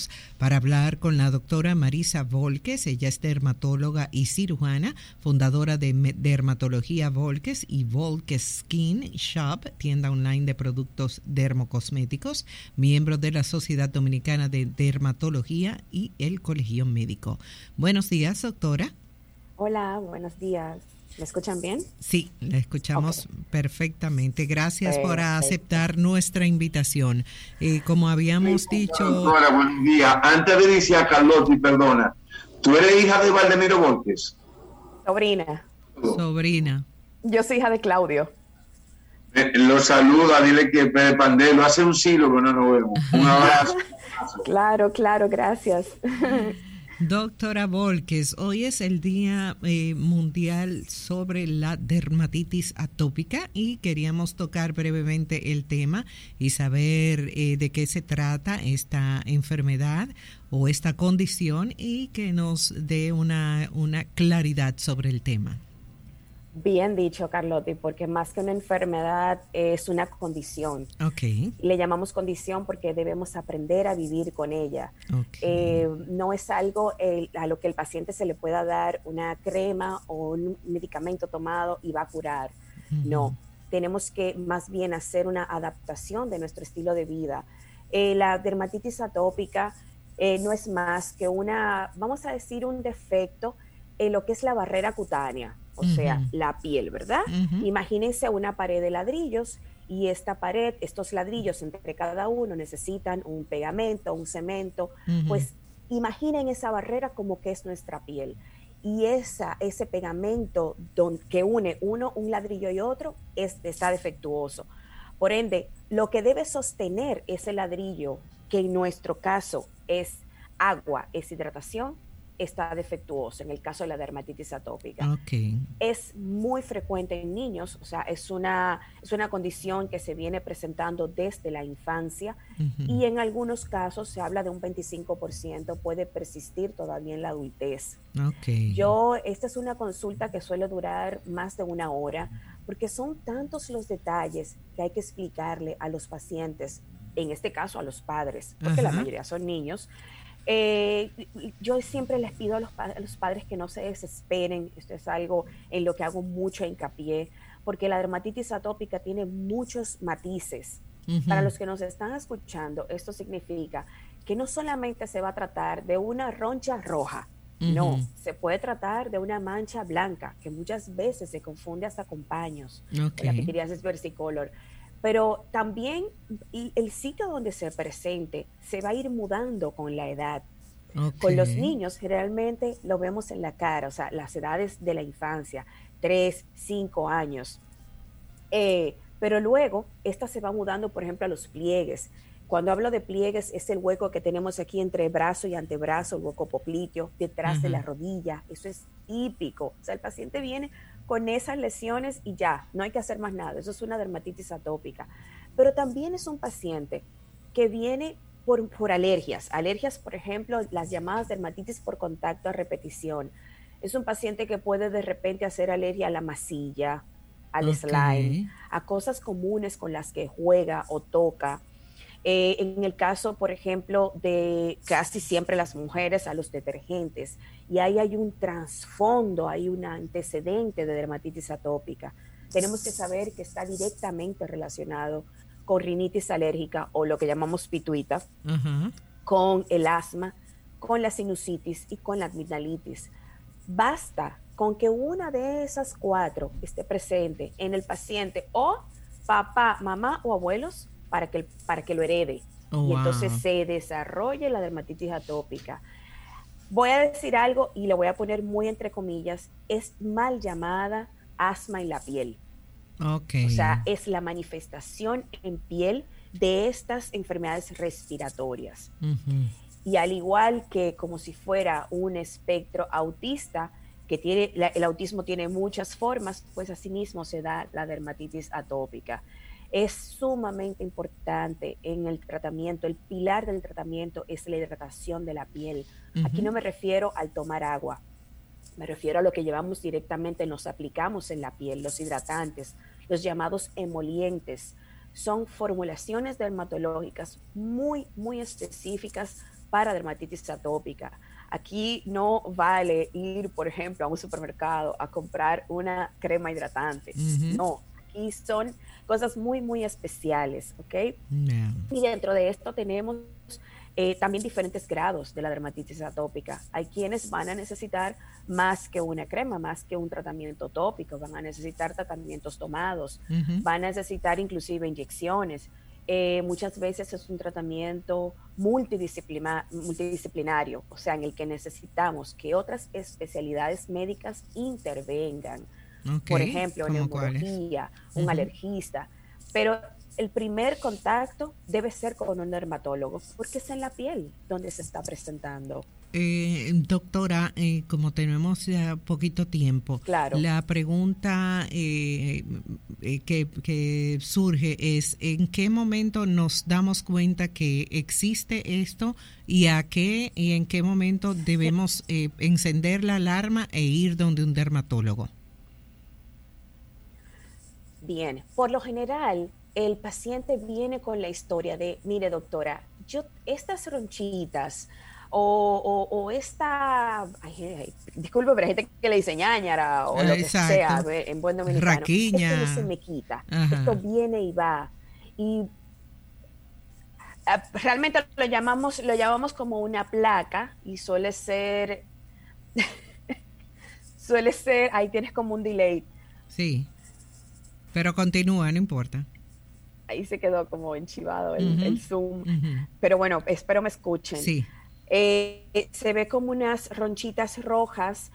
para hablar con la doctora Marisa Volques. Ella es dermatóloga y cirujana, fundadora de Dermatología Volques y Volques Skin Shop, tienda online de productos dermocosméticos, miembro de la Sociedad Dominicana de Dermatología y el Colegio Médico. Buenos días, doctora. Hola, buenos días. ¿Me escuchan bien? Sí, la escuchamos perfectamente. Gracias por Perfecto. aceptar nuestra invitación. Como habíamos dicho... Doctora, buen día. Antes de iniciar, Carlotti, perdona. ¿Tú eres hija de Valdemiro Volques? Sobrina. Sobrina. Yo soy hija de Claudio. Lo saluda, dile que Pepe Pandelo hace un siglo que no nos vemos. Un abrazo. Claro, gracias. Doctora Volques, hoy es el Día Mundial sobre la Dermatitis Atópica y queríamos tocar brevemente el tema y saber de qué se trata esta enfermedad o esta condición y que nos dé una claridad sobre el tema. Bien dicho, Carlotti, porque más que una enfermedad es una condición. Okay. Le llamamos condición porque debemos aprender a vivir con ella. Okay. No es algo a lo que el paciente se le pueda dar una crema o un medicamento tomado y va a curar. No, tenemos que más bien hacer una adaptación de nuestro estilo de vida. La dermatitis atópica no es más que vamos a decir, un defecto en lo que es la barrera cutánea. O sea, la piel, ¿verdad? Imagínense una pared de ladrillos y esta pared, estos ladrillos entre cada uno necesitan un pegamento, un cemento. Pues imaginen esa barrera como que es nuestra piel. Y ese pegamento que une un ladrillo y otro está defectuoso. Por ende, lo que debe sostener ese ladrillo, que en nuestro caso es agua, es hidratación, está defectuoso en el caso de la dermatitis atópica. Okay. Es muy frecuente en niños, o sea, es una condición que se viene presentando desde la infancia y en algunos casos se habla de un 25% puede persistir todavía en la adultez. Okay. Esta es una consulta que suele durar más de una hora porque son tantos los detalles que hay que explicarle a los pacientes, en este caso a los padres, porque la mayoría son niños. Yo siempre les pido a los padres que no se desesperen. Esto es algo en lo que hago mucho hincapié, porque la dermatitis atópica tiene muchos matices. Para los que nos están escuchando, esto significa que no solamente se va a tratar de una roncha roja, no, se puede tratar de una mancha blanca, que muchas veces se confunde hasta con paños, la pitiriasis versicolor. Pero también el sitio donde se presente se va a ir mudando con la edad. Con los niños generalmente lo vemos en la cara, o sea, las edades de la infancia, 3, 5 años. Pero luego esta se va mudando, por ejemplo, a los pliegues. Cuando hablo de pliegues es el hueco que tenemos aquí entre brazo y antebrazo, el hueco popliteo, detrás de la rodilla. Eso es típico. O sea, el paciente viene con esas lesiones y ya, no hay que hacer más nada. Eso es una dermatitis atópica. Pero también es un paciente que viene por alergias. Alergias, por ejemplo, las llamadas dermatitis por contacto a repetición. Es un paciente que puede de repente hacer alergia a la masilla, al slime, a cosas comunes con las que juega o toca. En el caso, por ejemplo, de casi siempre las mujeres a los detergentes, y ahí hay un trasfondo, hay un antecedente de dermatitis atópica. Tenemos que saber que está directamente relacionado con rinitis alérgica o lo que llamamos pituita, con el asma, con la sinusitis y con la amigdalitis. Basta con que una de esas 4 esté presente en el paciente o papá, mamá o abuelos para que lo herede. Y entonces se desarrolle la dermatitis atópica. Voy a decir algo y lo voy a poner muy entre comillas, es mal llamada asma en la piel. O sea, es la manifestación en piel de estas enfermedades respiratorias. Y al igual que como si fuera un espectro autista, que el autismo tiene muchas formas, pues asimismo se da la dermatitis atópica. Es sumamente importante en el tratamiento, el pilar del tratamiento es la hidratación de la piel. Aquí no me refiero al tomar agua, me refiero a lo que llevamos directamente, nos aplicamos en la piel, los hidratantes, los llamados emolientes. Son formulaciones dermatológicas muy, muy específicas para dermatitis atópica. Aquí no vale ir, por ejemplo, a un supermercado a comprar una crema hidratante. No, aquí son cosas muy, muy especiales, ¿ok? Yeah. Y dentro de esto tenemos también diferentes grados de la dermatitis atópica. Hay quienes van a necesitar más que una crema, más que un tratamiento tópico, van a necesitar tratamientos tomados, van a necesitar inclusive inyecciones. Muchas veces es un tratamiento multidisciplinario, o sea, en el que necesitamos que otras especialidades médicas intervengan. Okay. Por ejemplo, neumología, un alergista, pero el primer contacto debe ser con un dermatólogo, porque es en la piel donde se está presentando. Doctora, como tenemos ya poquito tiempo, claro, la pregunta que surge es: ¿en qué momento nos damos cuenta que existe esto y en qué momento debemos encender la alarma e ir donde un dermatólogo? Bien, por lo general, el paciente viene con la historia de, mire doctora, yo estas ronchitas o esta, disculpe, pero hay gente que le dice ñañara o lo que sea, en buen dominicano, raquiña. Esto no se me quita, esto viene y va. Y realmente lo llamamos como una placa y suele ser, ahí tienes como un delay. Sí, pero continúa, no importa. Ahí se quedó como enchivado el Zoom. Pero bueno, espero me escuchen. Sí. Se ve como unas ronchitas rojas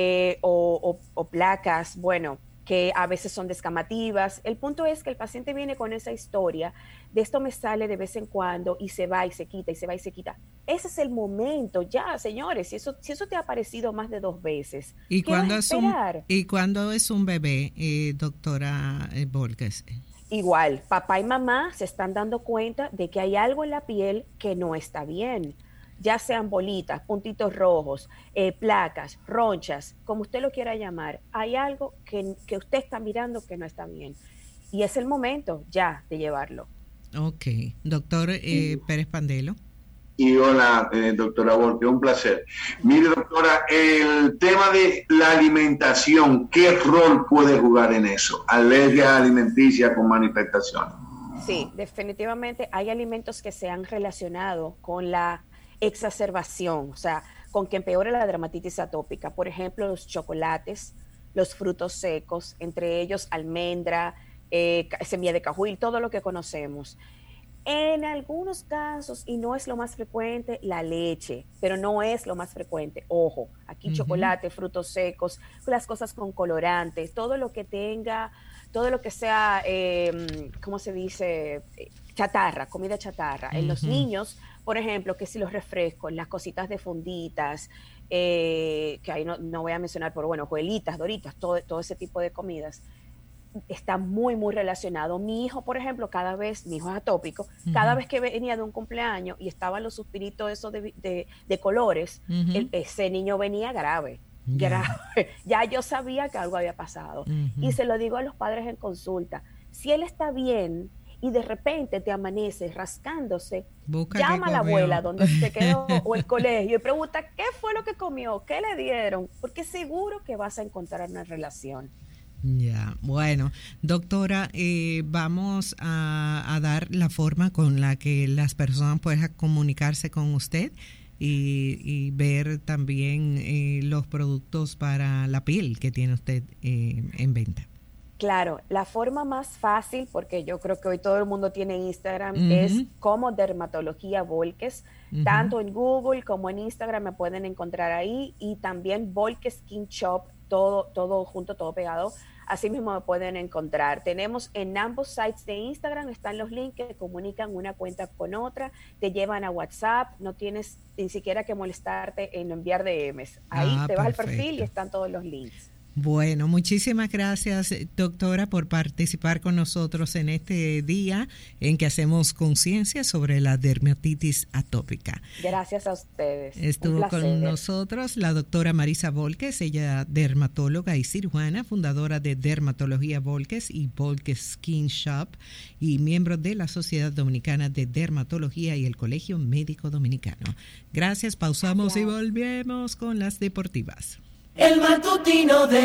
o placas, bueno, que a veces son descamativas. El punto es que el paciente viene con esa historia de esto me sale de vez en cuando y se va y se quita y se va y se quita. Ese es el momento, ya, señores, si eso te ha aparecido más de 2 veces, ¿Y ¿qué vas a esperar? ¿Y cuándo es un bebé, doctora Volkes? Igual, papá y mamá se están dando cuenta de que hay algo en la piel que no está bien, ya sean bolitas, puntitos rojos, placas, ronchas, como usted lo quiera llamar, hay algo que usted está mirando que no está bien. Y es el momento ya de llevarlo. Ok. Doctor Pérez Pandelo. Y hola, doctora Volkes, un placer. Mire, doctora, el tema de la alimentación, ¿qué rol puede jugar en eso? Alergia alimenticia con manifestaciones. Sí, definitivamente hay alimentos que se han relacionado con la exacerbación, o sea, con que empeore la dermatitis atópica. Por ejemplo, los chocolates, los frutos secos, entre ellos almendra, semilla de cajuil, todo lo que conocemos. En algunos casos, y no es lo más frecuente, la leche, pero no es lo más frecuente. Ojo, aquí chocolate, frutos secos, las cosas con colorantes, todo lo que sea, ¿cómo se dice? Chatarra, comida chatarra. En los niños, por ejemplo, que si los refrescos, las cositas de funditas, que ahí no voy a mencionar, pero bueno, juelitas, doritas, todo ese tipo de comidas, está muy, muy relacionado. Mi hijo, por ejemplo, mi hijo es atópico, cada vez que venía de un cumpleaños y estaban los suspiritos esos de colores, ese niño venía grave. Ya yo sabía que algo había pasado. Y se lo digo a los padres en consulta, si él está bien y de repente te amanece rascándose, llama a la abuela donde se quedó o el colegio y pregunta qué fue lo que comió, qué le dieron, porque seguro que vas a encontrar una relación. Ya, bueno, doctora, vamos a dar la forma con la que las personas puedan comunicarse con usted y ver también los productos para la piel que tiene usted en venta. Claro, la forma más fácil, porque yo creo que hoy todo el mundo tiene Instagram, es como Dermatología Volkes. Tanto en Google como en Instagram me pueden encontrar ahí, y también Volkes Skin Shop, todo junto, todo pegado. Así mismo me pueden encontrar. Tenemos en ambos sites de Instagram, están los links que comunican una cuenta con otra, te llevan a WhatsApp, no tienes ni siquiera que molestarte en enviar DMs. Ahí te vas al perfil y están todos los links. Bueno, muchísimas gracias, doctora, por participar con nosotros en este día en que hacemos conciencia sobre la dermatitis atópica. Gracias a ustedes. Estuvo con nosotros la doctora Marisa Volques, ella dermatóloga y cirujana, fundadora de Dermatología Volques y Volques Skin Shop y miembro de la Sociedad Dominicana de Dermatología y el Colegio Médico Dominicano. Gracias, pausamos y volvemos con las deportivas. El matutino de